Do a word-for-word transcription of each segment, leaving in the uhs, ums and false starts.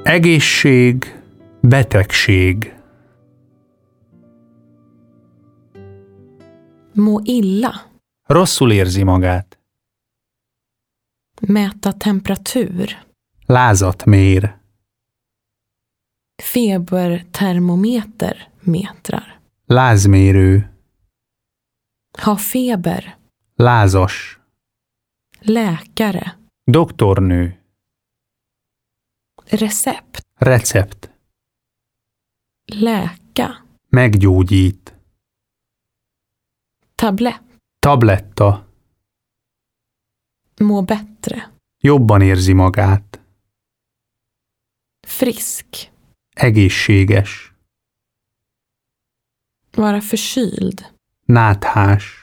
Egészség, betegség. Må illa. Rosszul érzi magát. Mäta temperatur. Lázat mér. Febertermometer metrar. Lázmérő. Ha feber. Lázas. Läkare. Doktornő. Recept. Recept. Läka. Meggyógyít. Tablett. Tabletta. Må bättre. Jobban érzi magát. Frisk. Egészséges. Vara förkyld. Náthás.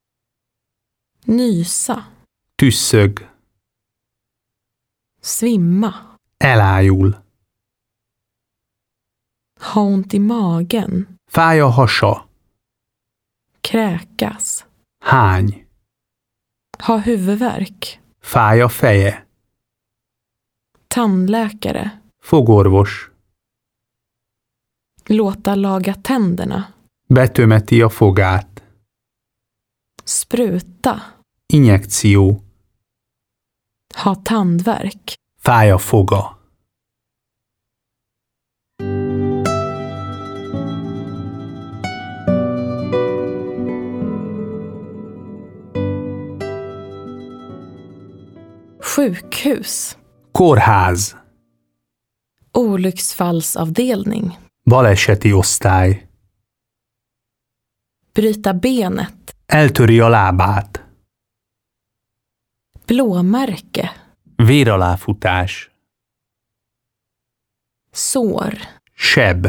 Nysa. Tüsszög. Svimma. Elájul. Ha ont i magen. Fáj a hasa. Kräkas. Hány. Ha huvudvärk. Fáj a feje. Tandläkare. Fogorvos. Låta laga tänderna. Betömeti a fogát. Spruta. Injekció. Ha tandvärk. Fáj a foga. Sjukhus. Kórház. Olycksfallsavdelning. Baleseti osztály. Bryta benet. Eltöri a lábát. Blåmärke. Véraláfutás. Sår. Seb.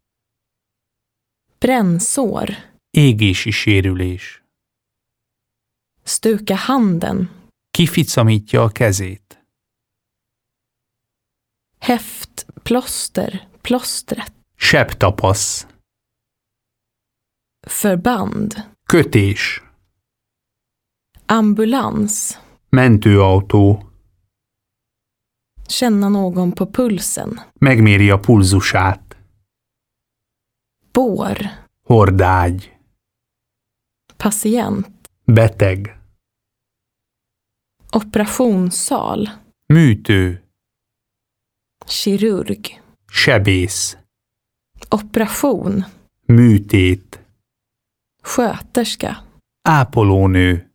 Brännsår. Égési sérülés. Stuka handen. Kificamítja a kezét. Häft. Plåster. Plåstret. Sebtapasz. Förband. Kötés. Ambulans. Mentőautó. Känna någon på pulsen. Megméri a pulzusát. Bår. Hordágy. Patient. Beteg. Operationssal. Műtő. Kirurg. Sebész. Operation. Műtét. Sköterska. Ápolónő.